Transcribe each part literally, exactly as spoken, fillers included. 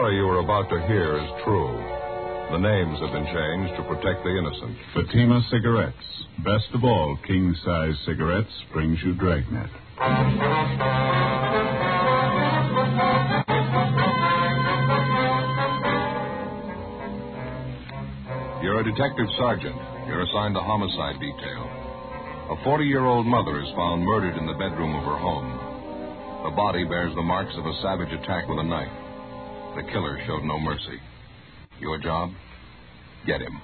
story you are about to hear is true. The names have been changed to protect the innocent. Fatima Cigarettes. Best of all, king-size cigarettes brings you Dragnet. You're a detective sergeant. You're assigned to homicide detail. A forty-year-old mother is found murdered in the bedroom of her home. The body bears the marks of a savage attack with a knife. The killer showed no mercy. Your job? Get him.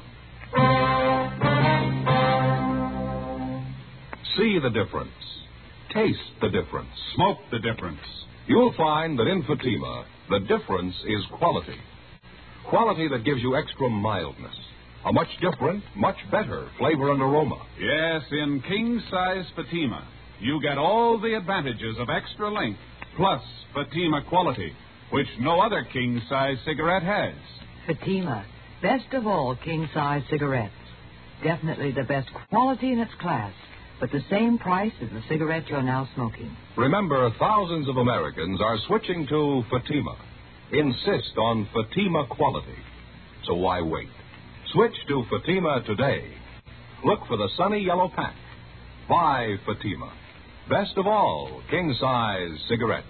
See the difference. Taste the difference. Smoke the difference. You'll find that in Fatima, the difference is quality. Quality that gives you extra mildness. A much different, much better flavor and aroma. Yes, in king-size Fatima, you get all the advantages of extra length, plus Fatima quality, which no other king-size cigarette has. Fatima, best of all king-size cigarettes. Definitely the best quality in its class, but the same price as the cigarette you're now smoking. Remember, thousands of Americans are switching to Fatima. Insist on Fatima quality. So why wait? Switch to Fatima today. Look for the sunny yellow pack. Buy Fatima. Best of all, king-size cigarettes.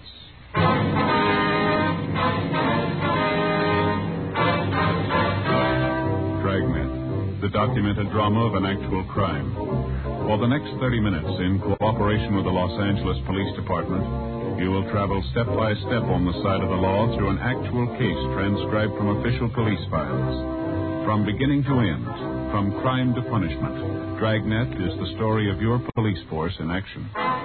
Dragnet, the documented drama of an actual crime. For the next thirty minutes, in cooperation with the Los Angeles Police Department, you will travel step by step on the side of the law through an actual case transcribed from official police files. From beginning to end, from crime to punishment, Dragnet is the story of your police force in action.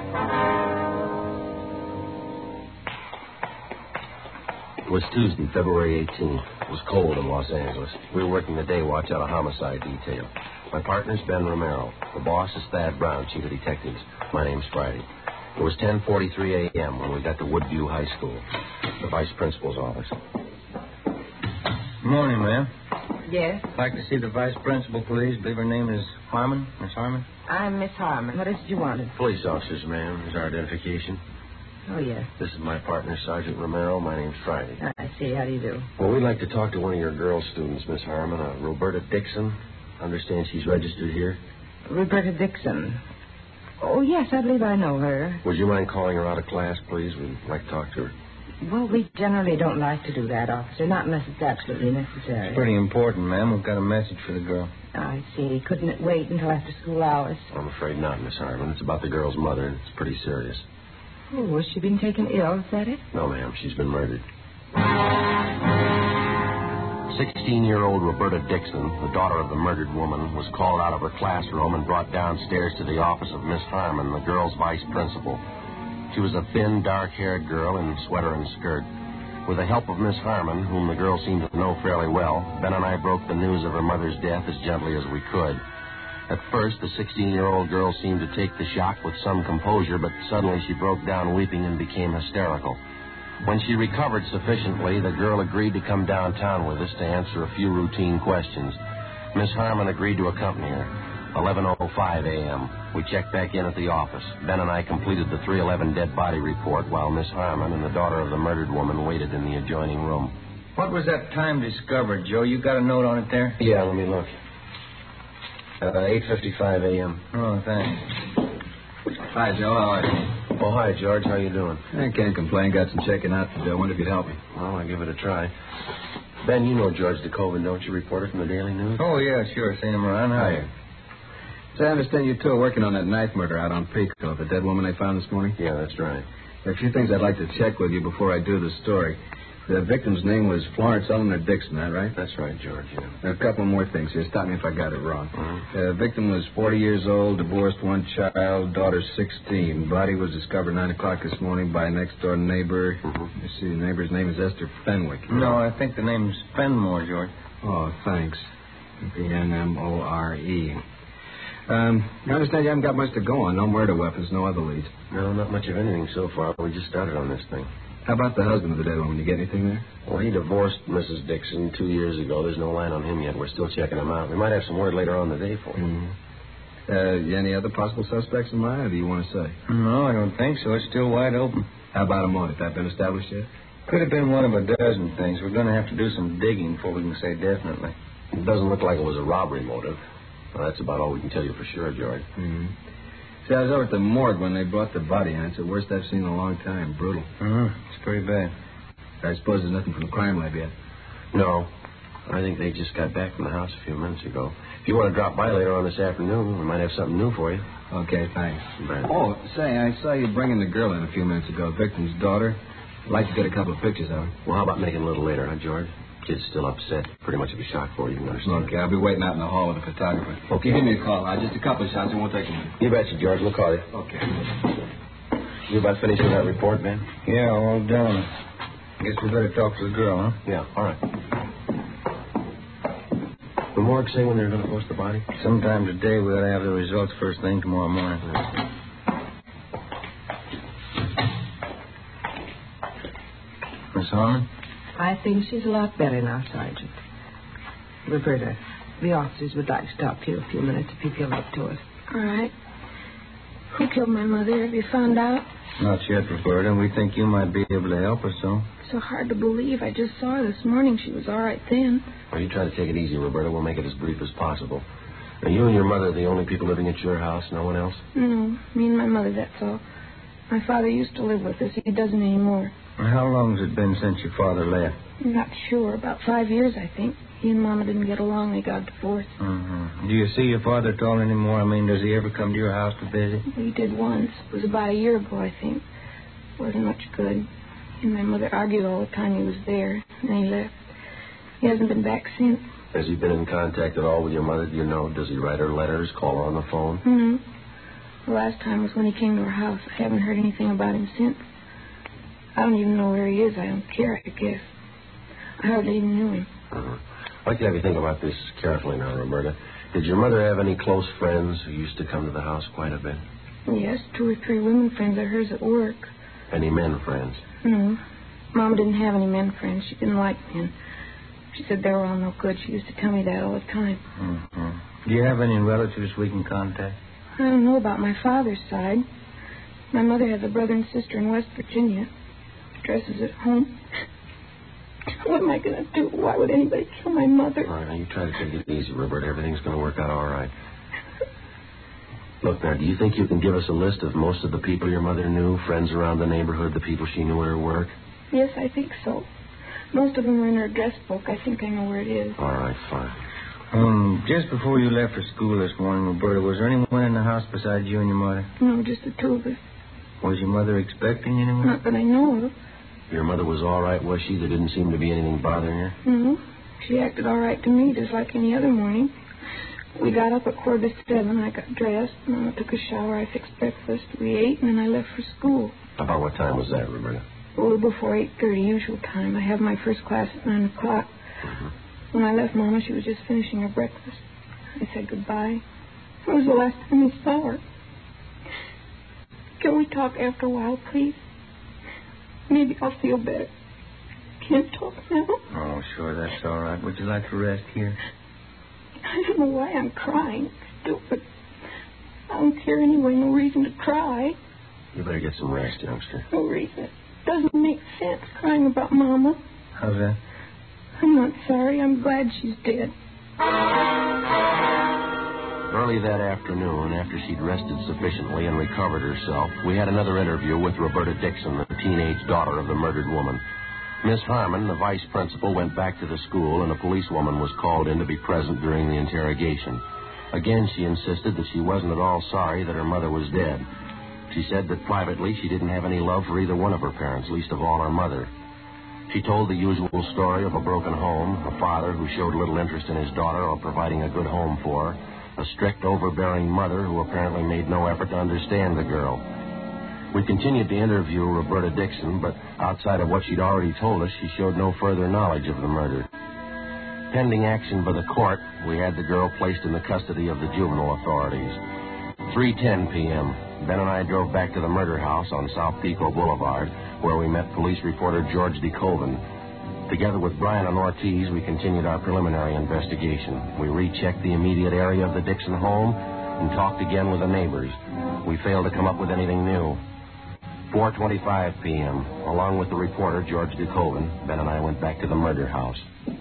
It was Tuesday, February eighteenth. It was cold in Los Angeles. We were working the day watch out of homicide detail. My partner's Ben Romero. The boss is Thad Brown, chief of detectives. My name's Friday. It was ten forty-three a.m. when we got to Woodview High School, the vice principal's office. Good morning, ma'am. Yes? I'd like to see the vice principal, please. I believe her name is Harmon. Miss Harmon? I'm Miss Harmon. What is it you wanted? Police officers, ma'am. Is our identification. Oh, yes. This is my partner, Sergeant Romero. My name's Friday. I see. How do you do? Well, we'd like to talk to one of your girl students, Miss Harmon, uh, Roberta Dixon. Understand she's registered here. Roberta Dixon. Oh, yes, I believe I know her. Would you mind calling her out of class, please? We'd like to talk to her. Well, we generally don't like to do that, officer, not unless it's absolutely necessary. It's pretty important, ma'am. We've got a message for the girl. I see. Couldn't it wait until after school hours? I'm afraid not, Miss Harmon. It's about the girl's mother, and it's pretty serious. Oh, has she been taken ill? Is that it? No, ma'am. She's been murdered. Sixteen-year-old Roberta Dixon, the daughter of the murdered woman, was called out of her classroom and brought downstairs to the office of Miss Harmon, the girl's vice principal. She was a thin, dark-haired girl in sweater and skirt. With the help of Miss Harmon, whom the girl seemed to know fairly well, Ben and I broke the news of her mother's death as gently as we could. At first, the sixteen-year-old girl seemed to take the shock with some composure, but suddenly she broke down weeping and became hysterical. When she recovered sufficiently, the girl agreed to come downtown with us to answer a few routine questions. Miss Harmon agreed to accompany her. eleven oh five a.m. We checked back in at the office. Ben and I completed the three eleven dead body report while Miss Harmon and the daughter of the murdered woman waited in the adjoining room. What was that time discovered, Joe? You got a note on it there? Yeah, let me look. Uh, eight fifty-five a.m. Oh, thanks. Hi, Joe. How are you? Oh, hi, George. How you doing? I can't complain. Got some checking out to do. I wonder if you'd help me. Well, I'll give it a try. Ben, you know George DeCoven, don't you? Reporter from the Daily News? Oh, yeah, sure. Seen him around. How are you? So I understand you two are working on that knife murder out on Pico, the dead woman they found this morning? Yeah, that's right. There are a few things I'd like to check with you before I do the story. The victim's name was Florence Eleanor Dixon, that right? That's right, George, yeah. A couple more things here. Stop me if I got it wrong. Mm-hmm. The victim was forty years old, divorced, one child, daughter sixteen. Body was discovered nine o'clock this morning by a next-door neighbor. Mm-hmm. You see, the neighbor's name is Esther Fenwick. No, I think the name's Fenmore, George. Oh, thanks. P N M O R E. Um, I understand you haven't got much to go on. No murder weapons, no other leads. No, not much of anything so far. We just started on this thing. How about the husband of the dead woman? You get anything there? Well, he divorced Missus Dixon two years ago. There's no line on him yet. We're still checking him out. We might have some word later on in the day for him. Mm-hmm. Uh, any other possible suspects in mind, or do you want to say? No, I don't think so. It's still wide open. How about a motive? That been established yet? Could have been one of a dozen things. We're going to have to do some digging before we can say definitely. It doesn't look like it was a robbery motive. Well, that's about all we can tell you for sure, George. Mm-hmm. See, I was over at the morgue when they brought the body in. It's the worst I've seen in a long time. Brutal. Mm-hmm. It's pretty bad. I suppose there's nothing from the crime lab yet. No. I think they just got back from the house a few minutes ago. If you want to drop by later on this afternoon, we might have something new for you. Okay, thanks. Right. Oh, say, I saw you bringing the girl in a few minutes ago, victim's daughter. I'd like to get a couple of pictures of her. Well, how about making it a little later, huh, George? Kid's still upset. Pretty much of a shock for you, you can understand. Okay, I'll be waiting out in the hall with the photographer. Okay. Give me a call. Uh, just a couple of shots, and we'll take a minute. You betcha, George. We'll call you. Okay. You about finished with that report, Ben? Yeah, all done. Guess we better talk to the girl, huh? Yeah, all right. The morgue say when they're going to post the body? Sometime today. We ought to have the results first thing tomorrow morning. Miss Harmon? I think she's a lot better now, Sergeant. Roberta, the officers would like to stop here a few minutes if you feel up to it. All right. Who killed my mother? Have you found out? Not yet, Roberta. We think you might be able to help us, though. So hard to believe. I just saw her this morning. She was all right then. Well, you try to take it easy, Roberta. We'll make it as brief as possible. Now, you and your mother are the only people living at your house? No one else? No, me and my mother, that's all. My father used to live with us. He doesn't anymore. How long has it been since your father left? I'm not sure. About five years, I think. He and Mama didn't get along. They got divorced. Mm-hmm. Do you see your father at all anymore? I mean, does he ever come to your house to visit? We did once. It was about a year ago, I think. Wasn't much good. He and my mother argued all the time he was there, and then he left. He hasn't been back since. Has he been in contact at all with your mother? Do you know? Does he write her letters, call her on the phone? Mm-hmm. The last time was when he came to our house. I haven't heard anything about him since. I don't even know where he is. I don't care, I guess. I hardly even knew him. Uh-huh. I'd like to have you think about this carefully now, Roberta. Did your mother have any close friends who used to come to the house quite a bit? Yes, two or three women friends of hers at work. Any men friends? No. Mama didn't have any men friends. She didn't like men. She said they were all no good. She used to tell me that all the time. Mm-hmm. Do you have any relatives we can contact? I don't know about my father's side. My mother has a brother and sister in West Virginia. Dresses at home. What am I going to do? Why would anybody kill my mother? All right, now you try to take it easy, Roberta. Everything's going to work out all right. Look, now, do you think you can give us a list of most of the people your mother knew, friends around the neighborhood, the people she knew at her work? Yes, I think so. Most of them are in her address book. I think I know where it is. All right, fine. Um, just before you left for school this morning, Roberta, was there anyone in the house besides you and your mother? No, just the two of us. Was your mother expecting anyone? Not that I know of. Your mother was all right, was she? There didn't seem to be anything bothering her? No. She acted all right to me, just like any other morning. We got up at quarter to seven. I got dressed. Mama took a shower. I fixed breakfast. We ate, and then I left for school. About what time was that, Roberta? A little before eight thirty, usual time. I have my first class at nine o'clock. Mm-hmm. When I left Mama, she was just finishing her breakfast. I said goodbye. It was the last time I saw her. Can we talk after a while, please? Maybe I'll feel better. Can't talk now. Oh, sure, that's all right. Would you like to rest here? I don't know why I'm crying. Stupid. I don't care anyway. No reason to cry. You better get some rest, youngster. No reason. It doesn't make sense crying about Mama. How's that? I'm not sorry. I'm glad she's dead. Early that afternoon, after she'd rested sufficiently and recovered herself, we had another interview with Roberta Dixon, the teenage daughter of the murdered woman. Miss Harmon, the vice principal, went back to the school, and a policewoman was called in to be present during the interrogation. Again, she insisted that she wasn't at all sorry that her mother was dead. She said that privately she didn't have any love for either one of her parents, least of all her mother. She told the usual story of a broken home, a father who showed little interest in his daughter or providing a good home for her, a strict, overbearing mother who apparently made no effort to understand the girl. We continued to interview Roberta Dixon, but outside of what she'd already told us, she showed no further knowledge of the murder. Pending action by the court, we had the girl placed in the custody of the juvenile authorities. three ten p.m., Ben and I drove back to the murder house on South Pico Boulevard, where we met police reporter George DeCoven. Together with Brian and Ortiz, we continued our preliminary investigation. We rechecked the immediate area of the Dixon home and talked again with the neighbors. We failed to come up with anything new. four twenty-five p.m. Along with the reporter, George Dukoven, Ben and I went back to the murder house.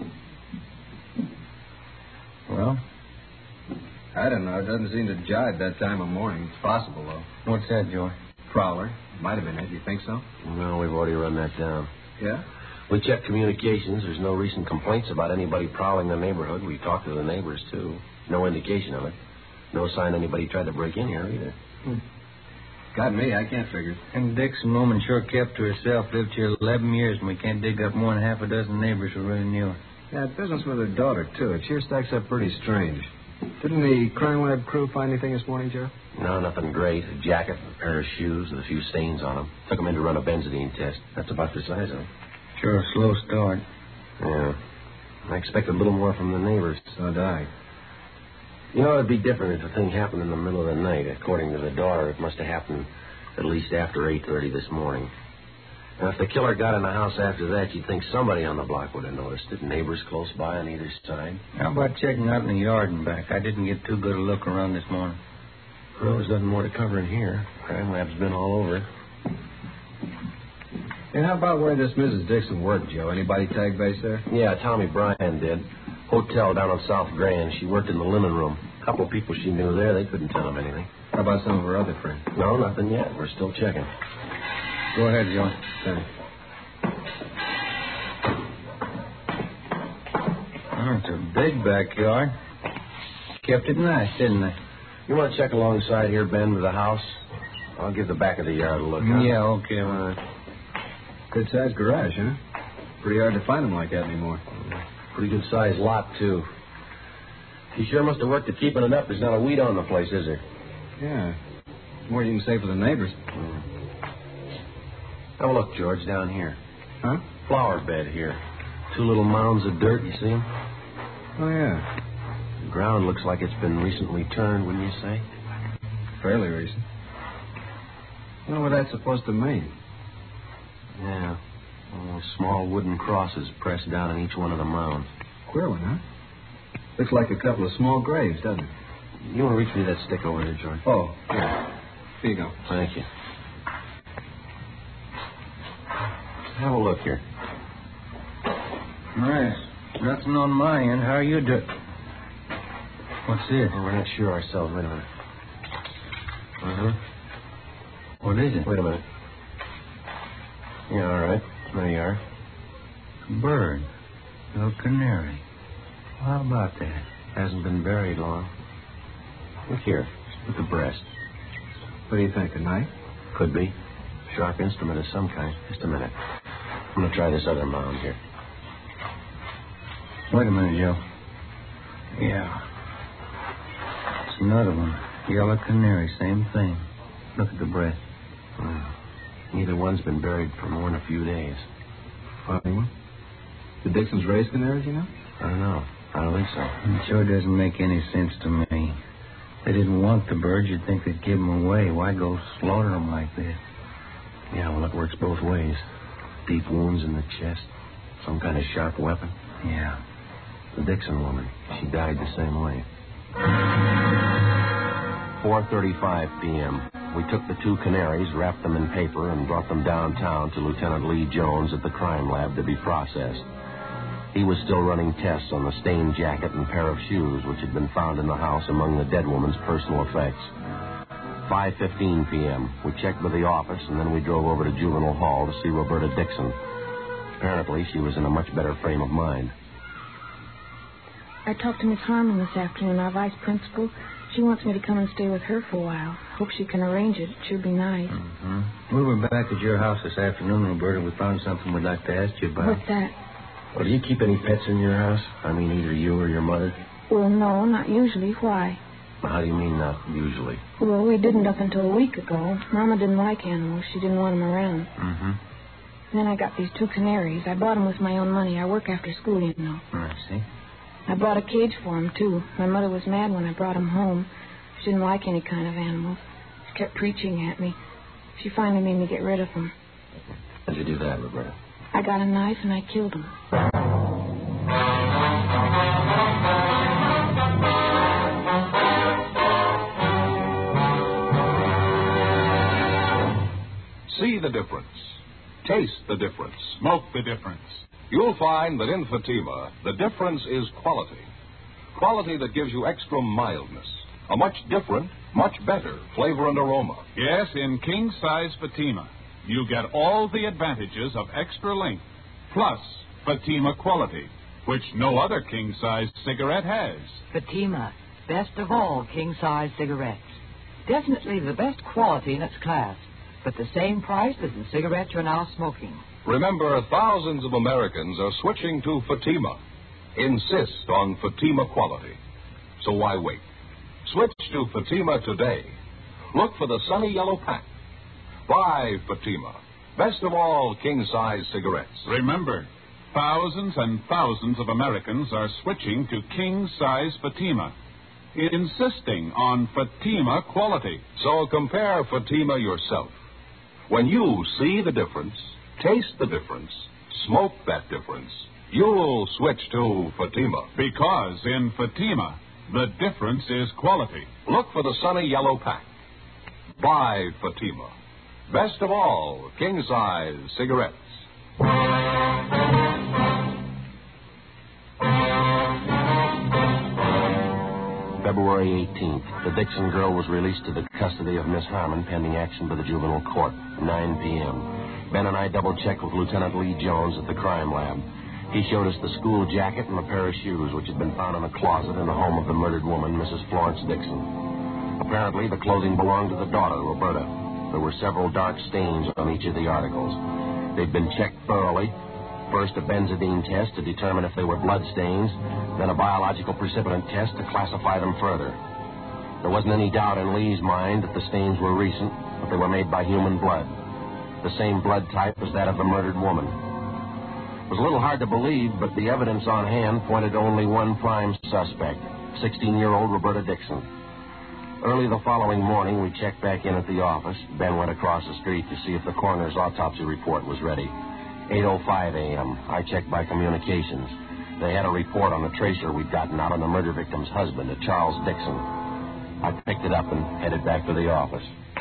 Well? I don't know. It doesn't seem to jive that time of morning. It's possible, though. What's that, Joey? Prowler. Might have been it. You think so? No, we've already run that down. Yeah? We checked communications. There's no recent complaints about anybody prowling the neighborhood. We talked to the neighbors, too. No indication of it. No sign anybody tried to break in here, either. Hmm. Got me. I can't figure it. And Dixon woman sure kept to herself. Lived here eleven years, and we can't dig up more than half a dozen neighbors who really knew her. Yeah, business with her daughter, too. It sure stacks up pretty strange. Didn't the crime lab crew find anything this morning, Joe? No, nothing great. A jacket, a pair of shoes with a few stains on them. Took them in to run a benzidine test. That's about the size of them. Sure a slow start. Yeah. I expected a little more from the neighbors. So did I. You know, it'd be different if the thing happened in the middle of the night. According to the daughter, it must have happened at least after eight thirty this morning. Now, if the killer got in the house after that, you'd think somebody on the block would have noticed it. Neighbors close by on either side. How about checking out in the yard and back? I didn't get too good a look around this morning. Well, there's nothing more to cover in here. Crime lab's been all over. And how about where this Missus Dixon worked, Joe? Anybody tag base there? Yeah, Tommy Bryan did. Hotel down on South Grand. She worked in the linen room. A couple of people she knew there, they couldn't tell him anything. How about some of her other friends? No, nothing yet. We're still checking. Go ahead, Joe. Thanks. Oh, it's a big backyard. Kept it nice, didn't they? You want to check alongside here, Ben, with the house? I'll give the back of the yard a look, huh? Yeah, okay. Well, Uh, Good-sized garage, huh? Pretty hard to find them like that anymore. pretty good-sized lot, too. He sure must have worked at keeping it up. There's not a weed on the place, is there? Yeah. More you can say for the neighbors. Mm. Have a look, George, down here. Huh? Flower bed here. Two little mounds of dirt, you see them? Oh, yeah. The ground looks like it's been recently turned, wouldn't you say? Fairly recent. I wonder what that's supposed to mean. Yeah. Oh, small wooden crosses pressed down in each one of the mounds. Queer one, huh? Looks like a couple of small graves, doesn't it? You want to reach me that stick over there, George? Oh, here. Here you go. Thank you. Have a look here. nice. Nothing on my end. How are you doing? What's this? Oh, we're not sure ourselves. Wait a minute. Uh-huh. What is it? Wait a minute. Yeah, all right. There you are. Bird. Little canary. How about that? Hasn't been buried long. Look here. Look at the breast. What do you think, a knife? Could be. Sharp instrument of some kind. Just a minute. I'm going to try this other mound here. Wait a minute, Joe. Yeah. It's another one. Yellow canary, same thing. Look at the breast. Hmm. Neither one's been buried for more than a few days. Funny one. The Dixons raised canaries, you know? I don't know. I don't think so. It sure doesn't make any sense to me. They didn't want the birds. You'd think they'd give them away. Why go slaughter them like this? Yeah, well, it works both ways. Deep wounds in the chest. Some kind of sharp weapon. Yeah. The Dixon woman. She died the same way. four thirty-five p.m. We took the two canaries, wrapped them in paper, and brought them downtown to Lieutenant Lee Jones at the crime lab to be processed. He was still running tests on the stained jacket and pair of shoes which had been found in the house among the dead woman's personal effects. five fifteen p.m. We checked with the office, and then we drove over to Juvenile Hall to see Roberta Dixon. Apparently, she was in a much better frame of mind. I talked to Miss Harmon this afternoon, our vice principal. She wants me to come and stay with her for a while. Hope she can arrange it. It should be nice. Mm-hmm. We were back at your house this afternoon, Roberta. We found something we'd like to ask you about. What's that? Well, do you keep any pets in your house? I mean, either you or your mother? Well, no, not usually. Why? Well, how do you mean not usually? Well, we didn't up until a week ago. Mama didn't like animals. She didn't want them around. Mm-hmm. And then I got these two canaries. I bought them with my own money. I work after school, you know. I see. I bought a cage for them, too. My mother was mad when I brought them home. She didn't like any kind of animals. She kept preaching at me. She finally made me get rid of them. How'd you do that, Roberta? I got a knife and I killed them. See the difference. Taste the difference. Smoke the difference. You'll find that in Fatima, the difference is quality. Quality that gives you extra mildness. A much different, much better flavor and aroma. Yes, in king-size Fatima, you get all the advantages of extra length, plus Fatima quality, which no other king-size cigarette has. Fatima, best of all king-size cigarettes. Definitely the best quality in its class, but the same price as the cigarette you're now smoking. Remember, thousands of Americans are switching to Fatima. Insist on Fatima quality. So why wait? Switch to Fatima today. Look for the sunny yellow pack. Buy Fatima. Best of all king-size cigarettes. Remember, thousands and thousands of Americans are switching to king-size Fatima, insisting on Fatima quality. So compare Fatima yourself. When you see the difference, taste the difference, smoke that difference, you'll switch to Fatima. Because in Fatima, the difference is quality. Look for the sunny yellow pack. Buy Fatima. Best of all king-size cigarettes. February eighteenth, the Dixon girl was released to the custody of Miss Harmon pending action by the juvenile court, nine p.m. Ben and I double-checked with Lieutenant Lee Jones at the crime lab. He showed us the school jacket and a pair of shoes which had been found in a closet in the home of the murdered woman, Missus Florence Dixon. Apparently, the clothing belonged to the daughter, Roberta. There were several dark stains on each of the articles. They'd been checked thoroughly. First, a benzidine test to determine if they were blood stains, then a biological precipitant test to classify them further. There wasn't any doubt in Lee's mind that the stains were recent, but they were made by human blood. The same blood type as that of the murdered woman. It was a little hard to believe, but the evidence on hand pointed to only one prime suspect, sixteen-year-old Roberta Dixon. Early the following morning, we checked back in at the office. Ben went across the street to see if the coroner's autopsy report was ready. eight oh five a.m. I checked by communications. They had a report on the tracer we'd gotten out on the murder victim's husband, a Charles Dixon. I picked it up and headed back to the office.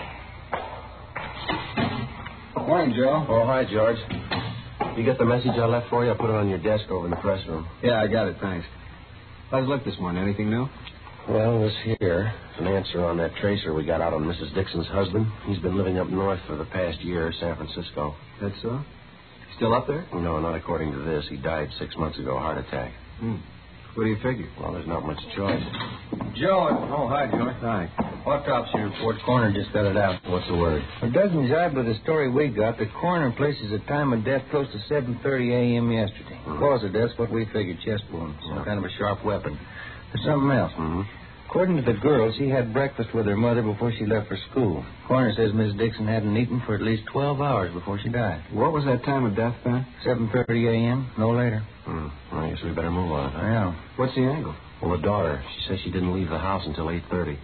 Morning, Joe. Oh, hi, George. You get the message I left for you? I put it on your desk over in the press room. Yeah, I got it, thanks. How's luck this morning? Anything new? Well, this here is an answer on that tracer we got out on Missus Dixon's husband. He's been living up north for the past year, San Francisco. That's so? Still up there? No, not according to this. He died six months ago, heart attack. Hmm. What do you figure? Well, there's not much choice. Joe, oh, hi, Joe. Hi. Autopsy report. Coroner just got it out. What's the word? It doesn't jibe with the story we got. The coroner places the time of death close to seven thirty a.m. yesterday. Mm-hmm. Cause of death's what we figured, chest wound. Some Yeah. kind of a sharp weapon. There's something else. Mm-hmm. According to the girl, she had breakfast with her mother before she left for school. Coroner says Miss Dixon hadn't eaten for at least twelve hours before she died. What was that time of death, Ben? seven thirty a.m., no later. Hmm. Well, I guess we better move on. Huh? Yeah. What's the angle? Well, the daughter, she says she didn't leave the house until eight thirty.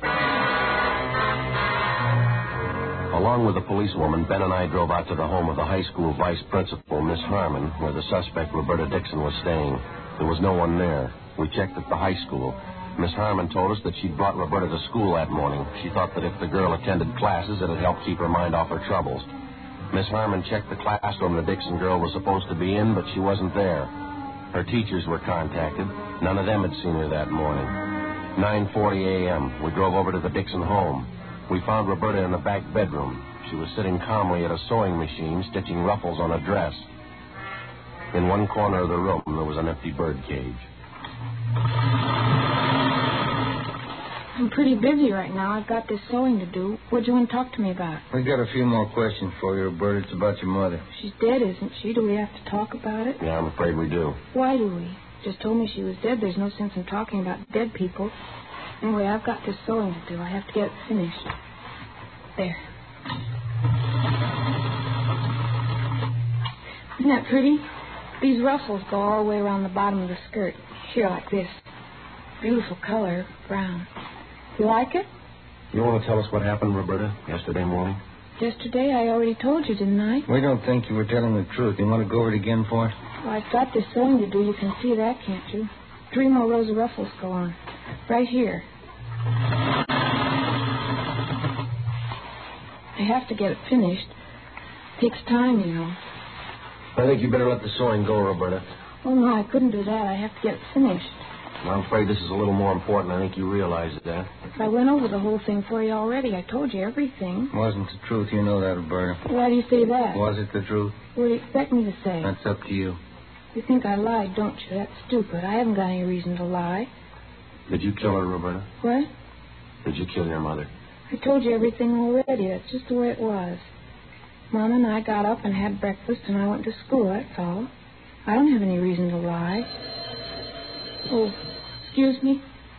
Along with the policewoman, Ben and I drove out to the home of the high school vice principal, Miss Harmon, where the suspect, Roberta Dixon, was staying. There was no one there. We checked at the high school. Miss Harmon told us that she'd brought Roberta to school that morning. She thought that if the girl attended classes, it'd help keep her mind off her troubles. Miss Harmon checked the classroom the Dixon girl was supposed to be in, but she wasn't there. Her teachers were contacted. None of them had seen her that morning. nine forty a.m., we drove over to the Dixon home. We found Roberta in the back bedroom. She was sitting calmly at a sewing machine, stitching ruffles on a dress. In one corner of the room, there was an empty bird cage. I'm pretty busy right now. I've got this sewing to do. What do you want to talk to me about? We got a few more questions for you, Roberta. It's about your mother. She's dead, isn't she? Do we have to talk about it? Yeah, I'm afraid we do. Why do we? Just told me she was dead. There's no sense in talking about dead people. Anyway, I've got this sewing to do. I have to get it finished. There. Isn't that pretty? These ruffles go all the way around the bottom of the skirt. Here, like this. Beautiful color, brown. You like it? You want to tell us what happened, Roberta, yesterday morning? Yesterday, I already told you, didn't I? We don't think you were telling the truth. You want to go over it again for us? Well, I've got this sewing to do. You can see that, can't you? Three more rows of ruffles go on. Right here. I have to get it finished. takes time, you know. I think you better let the sewing go, Roberta. Oh, no, I couldn't do that. I have to get it finished. I'm afraid this is a little more important. I think you realize that. I went over the whole thing for you already. I told you everything. Wasn't the truth. You know that, Roberta. Why do you say that? Was it the truth? What do you expect me to say? That's up to you. You think I lied, don't you? That's stupid. I haven't got any reason to lie. Did you kill her, Roberta? What? Did you kill your mother? I told you everything already. That's just the way it was. Mama and I got up and had breakfast, and I went to school, that's all. I don't have any reason to lie. Oh, excuse me.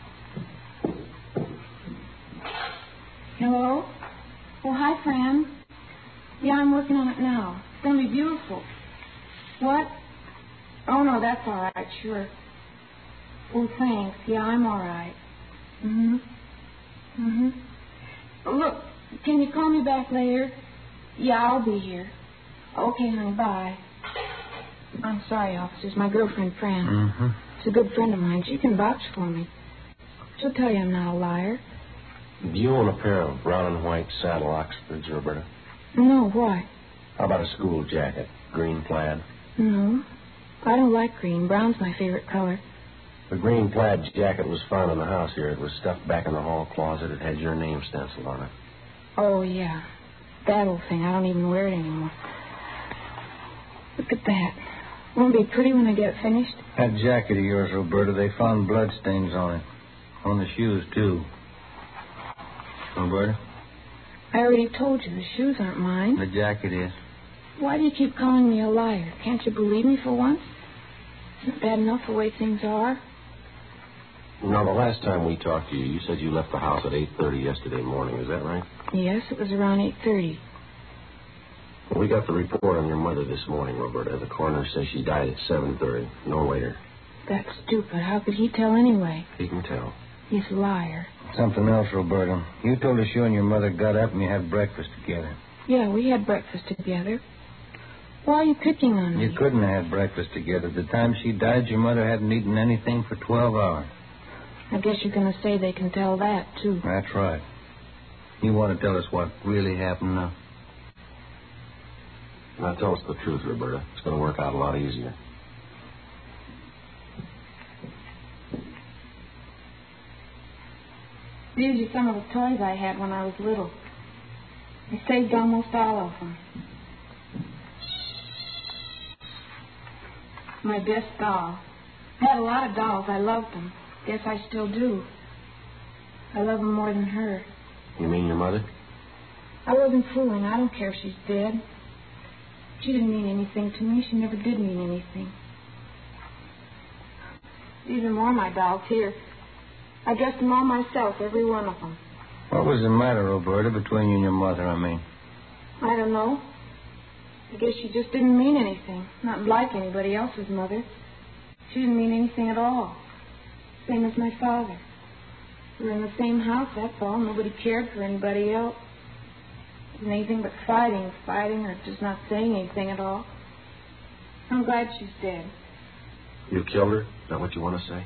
Hello? Oh, hi, Fran. Yeah, I'm working on it now. It's going to be beautiful. What? Oh, no, that's all right, sure. Oh, thanks. Yeah, I'm all right. Mm-hmm. Mm-hmm. Look, can you call me back later? Yeah, I'll be here. Okay, honey, bye. I'm sorry, officers. My girlfriend, Fran. Mm-hmm. She's a good friend of mine. She can vouch for me. She'll tell you I'm not a liar. Do you own a pair of brown and white saddle Oxfords, Roberta? No, why? How about a school jacket, green plaid? No. I don't like green. Brown's my favorite color. The green plaid jacket was found in the house here. It was stuffed back in the hall closet. It had your name stenciled on it. Oh, yeah. That old thing. I don't even wear it anymore. Look at that. Won't it be pretty when I get it finished? That jacket of yours, Roberta, they found blood stains on it. On the shoes, too. Roberta? I already told you the shoes aren't mine. The jacket is. Why do you keep calling me a liar? Can't you believe me for once? Isn't it bad enough the way things are? Now, the last time we talked to you, you said you left the house at eight thirty yesterday morning. Is that right? Yes, it was around eight thirty. Well, we got the report on your mother this morning, Roberta. The coroner says she died at seven thirty, no later. That's stupid. How could he tell anyway? He can tell. He's a liar. Something else, Roberta. You told us you and your mother got up and you had breakfast together. Yeah, we had breakfast together. Why are you picking on me? You couldn't have had breakfast together. The time she died, your mother hadn't eaten anything for twelve hours. I guess you're going to say they can tell that, too. That's right. You want to tell us what really happened now? Now, tell us the truth, Roberta. It's going to work out a lot easier. These are some of the toys I had when I was little. I saved almost all of them. My best doll. I had a lot of dolls. I loved them. Guess I still do. I love them more than her. You mean your mother? I wasn't fooling. I don't care if she's dead. She didn't mean anything to me. She never did mean anything. These are more of my dolls. Here. I dressed them all myself, every one of them. What was the matter, Roberta, between you and your mother, I mean? I don't know. I guess she just didn't mean anything. Not like anybody else's mother. She didn't mean anything at all. Same as my father. We were in the same house, that's all. Nobody cared for anybody else. It wasn't anything but fighting, fighting, or just not saying anything at all. I'm glad she's dead. You killed her? Is that what you want to say?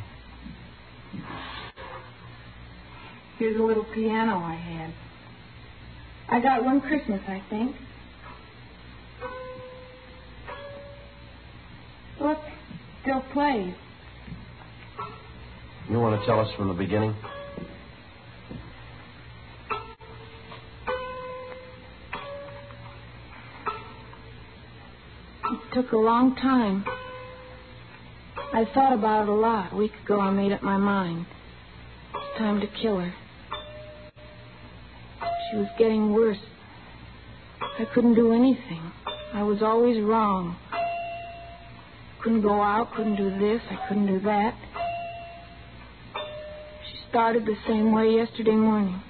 Here's a little piano I had. I got one Christmas, I think. Look, still plays. You want to tell us from the beginning? It took a long time. I thought about it a lot. A week ago I made up my mind. It's time to kill her. She was getting worse. I couldn't do anything. I was always wrong. Couldn't go out, couldn't do this, I couldn't do that. She started the same way yesterday morning.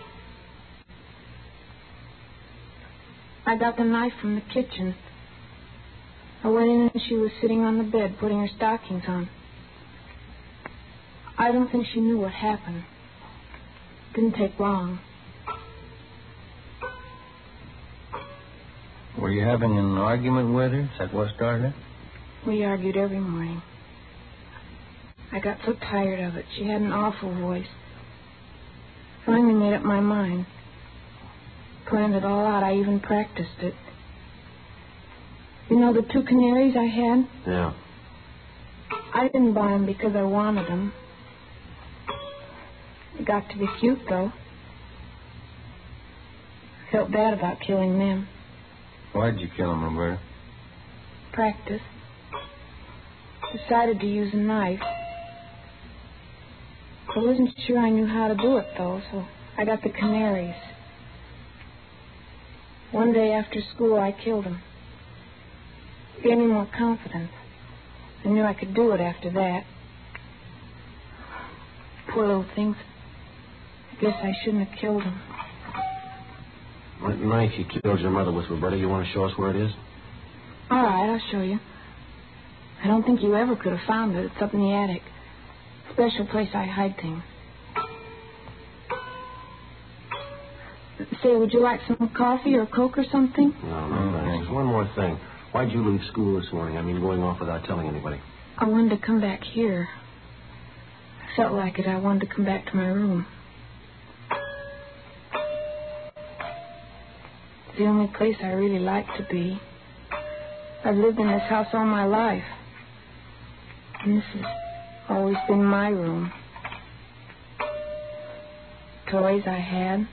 I got the knife from the kitchen. I went in and she was sitting on the bed putting her stockings on. I don't think she knew what happened. It didn't take long. Were you having an argument with her? Is that what started it? We argued every morning. I got so tired of it. She had an awful voice. Finally made up my mind. Planned it all out. I even practiced it. You know the two canaries I had? Yeah. I didn't buy them because I wanted them. They got to be cute, though. I felt bad about killing them. Why'd you kill him, Roberta? Practice. Decided to use a knife. I wasn't sure I knew how to do it, though, so I got the canaries. One day after school, I killed them. It gave me more confidence. I knew I could do it after that. Poor little things. I guess I shouldn't have killed them. That knife you killed your mother with, Roberta, you want to show us where it is? All right, I'll show you. I don't think you ever could have found it. It's up in the attic. Special place I hide things. Say, would you like some coffee or Coke or something? No, no, thanks. Just one more thing. Why'd you leave school this morning? I mean, going off without telling anybody. I wanted to come back here. I felt like it. I wanted to come back to my room. It's the only place I really like to be. I've lived in this house all my life. And this has always been my room. Toys I had.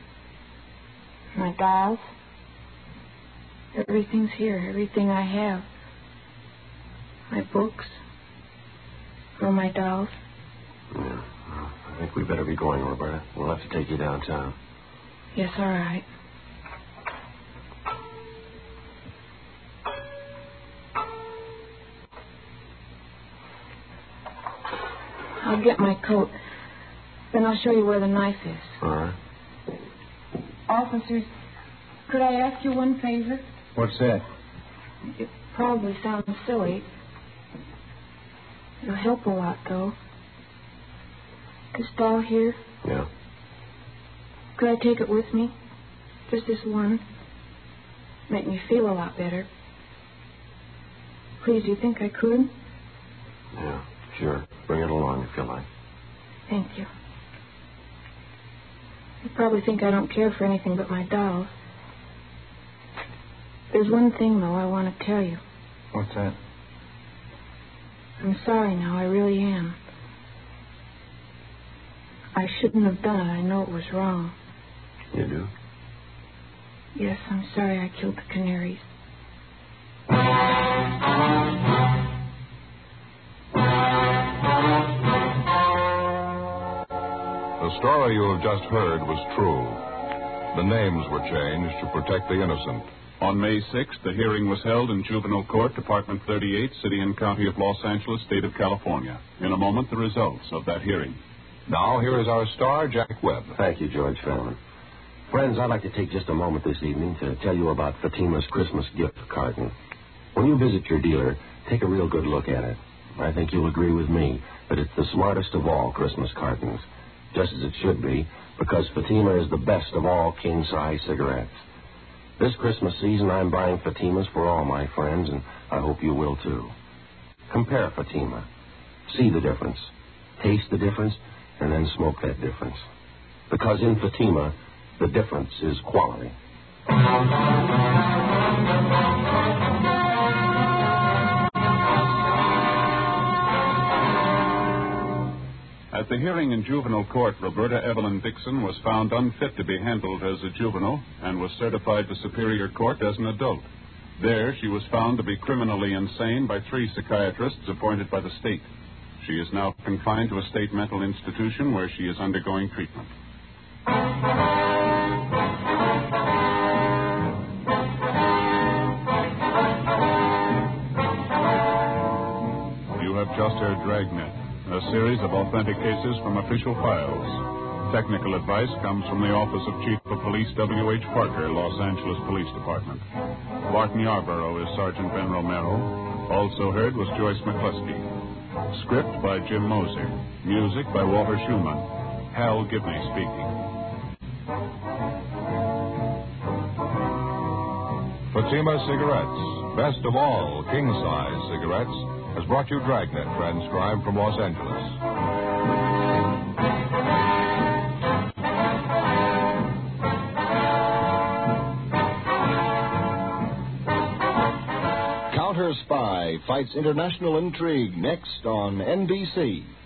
My dolls. Everything's here. Everything I have. My books. All my dolls. Yeah, well, I think we better be going, Roberta. We'll have to take you downtown. Yes, all right. I'll get my coat. Then I'll show you where the knife is. All right. Officers, could I ask you one favor? What's that? It probably sounds silly. It'll help a lot, though. This doll here, Yeah. could I take it with me? Just this one. Make me feel a lot better. Please, do you think I could? Yeah, sure. Bring it along if you like. Thank you. You probably think I don't care for anything but my dolls. There's one thing, though, I want to tell you. What's that? I'm sorry now, I really am. I shouldn't have done it. I know it was wrong. You do? Yes, I'm sorry I killed the canaries. The story you have just heard was true. The names were changed to protect the innocent. On May sixth, the hearing was held in Juvenile Court, Department thirty-eight, City and County of Los Angeles, State of California. In a moment, the results of that hearing. Now, here is our star, Jack Webb. Thank you, George Fallon. Friends, I'd like to take just a moment this evening to tell you about Fatima's Christmas gift carton. When you visit your dealer, take a real good look at it. I think you'll agree with me that it's the smartest of all Christmas cartons, just as it should be, because Fatima is the best of all king-size cigarettes. This Christmas season, I'm buying Fatimas for all my friends, and I hope you will too. Compare Fatima. See the difference. Taste the difference, and then smoke that difference. Because in Fatima, the difference is quality. At the hearing in juvenile court, Roberta Evelyn Dixon was found unfit to be handled as a juvenile and was certified to Superior Court as an adult. There, she was found to be criminally insane by three psychiatrists appointed by the state. She is now confined to a state mental institution where she is undergoing treatment. You have just heard Dragnet, a series of authentic cases from official files. Technical advice comes from the Office of Chief of Police W H Parker, Los Angeles Police Department. Barton Yarborough is Sergeant Ben Romero. Also heard was Joyce McCluskey. Script by Jim Moser. Music by Walter Schumann. Hal Gibney speaking. Fatima Cigarettes, best of all king-size cigarettes, has brought you Dragnet, transcribed from Los Angeles. spy fights international intrigue next on N B C.